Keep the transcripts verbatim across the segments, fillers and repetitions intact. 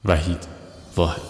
وحید واحد.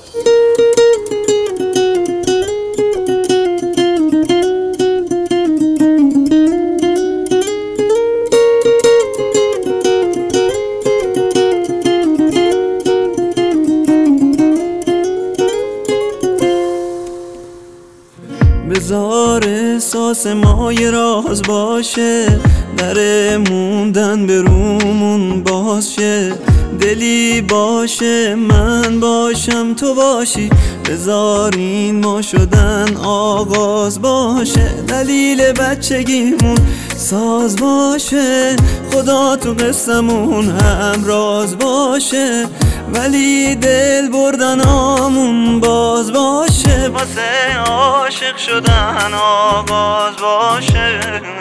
بذار احساس ما یه راز باشه، در موندن به رومون باز شه. دلی باشه من باشم تو باشی، بذار این ما شدن آغاز باشه. دلیل بچگیمون ساز باشه، خدا تو قصمون هم راز باشه. ولی دل بردن آمون باز باشه، واسه عاشق شدن آغاز باشه.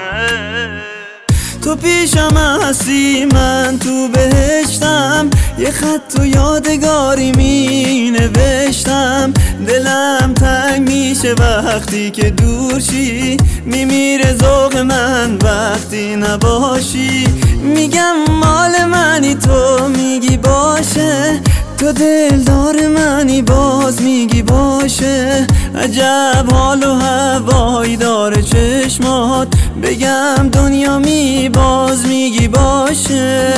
تو پیشم هستی من تو بهشتم، یه خط و یادگاری می نوشتم. دلم تنگ میشه وقتی که دور شی، میمیره ذوق من وقتی نباشی. میگم مال منی تو میگی باشه، تو دلدار منی باز میگی باشه. عجب حال و هوایی داره چشمات، بگم دنیا می باز میگی باشه.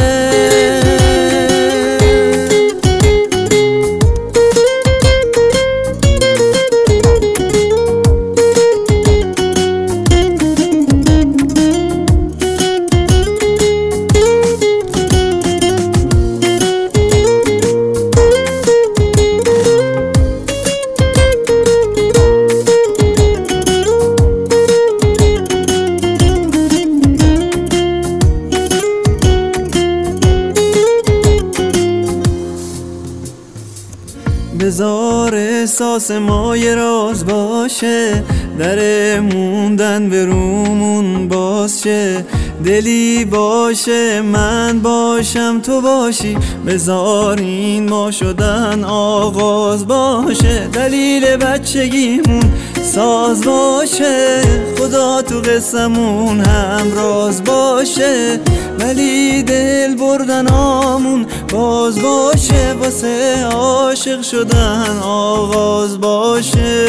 بذار احساس ما یه راز باشه، در موندن به رومون باز شه. دلی باشه من باشم تو باشی، بذار این ما شدن آغاز باشه. دلیل بچگیمون ساز باشه، خدا تو قصمون هم راز باشه. ولی دل بردن آمون باز باشه، واسه عاشق شدن آغاز باشه.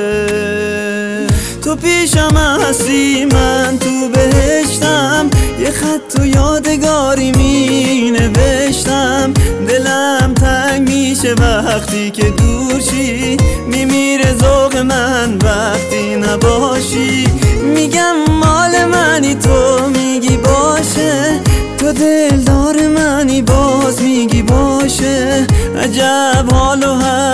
تو پیشم هستی من تو بهشتم، یه خط و یادگاری می نوشتم. دلم تنگ میشه وقتی که دور شی، میمیره ذوق من وقتی نباشی. میگم مال منی تو میگی باشه، تو دلدار منی باز میگی باشه. عجب حال و